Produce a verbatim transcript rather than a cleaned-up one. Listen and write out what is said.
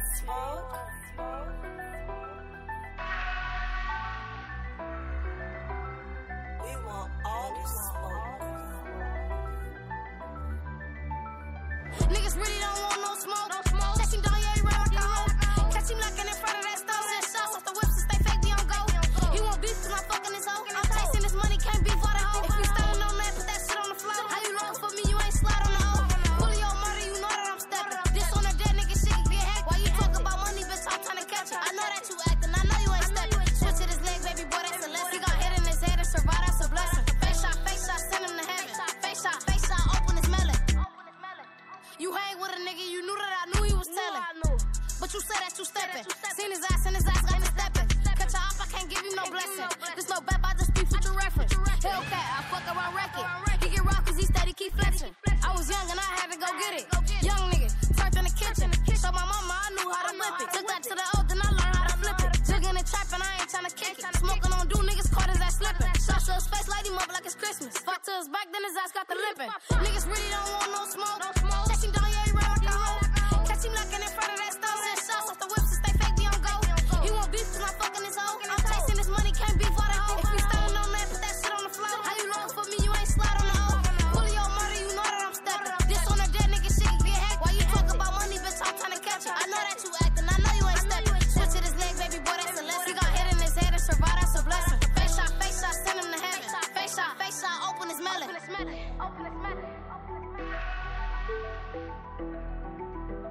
smoke. We want all the smoke. Niggas really don't want no smoke. No smoke. Chasing down, yeah, he run like a hoe. Catch him lacking in front of that stove. Send shots off the whips and stay fake, we on go. He want beef cause I'm fucking his hoe. I'm chasing this money, can't beef for the hoe. If you standing on that, put that shit on the floor. How you looking for me, you ain't slide on the hoe. Fully on murder, you know that I'm stepping. This on that dead nigga shit, get hacked. Why you talk about money, bitch, I'm trying to catch it. I know that you acting, I know you ain't stepping. Switch to this leg, baby boy, that's a lesson. He got hit in his head and survived, that's a blessing. Face shot, face shot, send him to heaven. Face shot, face shot, open his melon. You hang with a nigga, you knew that I knew he was telling. But you said that you stepping. Seen his ass and his ass got to stepping. Catch her off, I can't give you no blessing. This no bap, I just be future reference. Hellcat, I fuck around wreck it. He get rock cause he steady keep flexing. I was young and I had to go get it. Young nigga, turned in the kitchen. So my mama, I knew how to whip it. Took that to the old, then I learned how to flip it. Jigging and trapping, I ain't tryna kick it. Smoking on do niggas caught his ass slipping. Shot to his face, light him up like it's Christmas. Fuck to his back, then his ass got the lipping. Niggas really don't want no smoke. Chasing down, yeah, he run like a hoe. Catch him lacking in front of that stove. Send shots off the whips and stay fake, we on go. He want beef cause I'm fucking his hoe. I'm chasing this money, can't beef for the hoe. If you standing on that, put that shit on the floor. How you looking for me, you ain't slide on the hoe. Fully on murder, you know that I'm stepping. This on that dead nigga shit, get hacked. Why you talk about money, bitch, I'm trying to catch it. I know that you acting, I know you ain't stepping. Switch to this leg, baby boy, that's a lesson. He got hit in his head and survived, that's a blessing. Face shot, face shot, send him to heaven. Face shot, face shot, open his melon. Open his melon. Open his melon.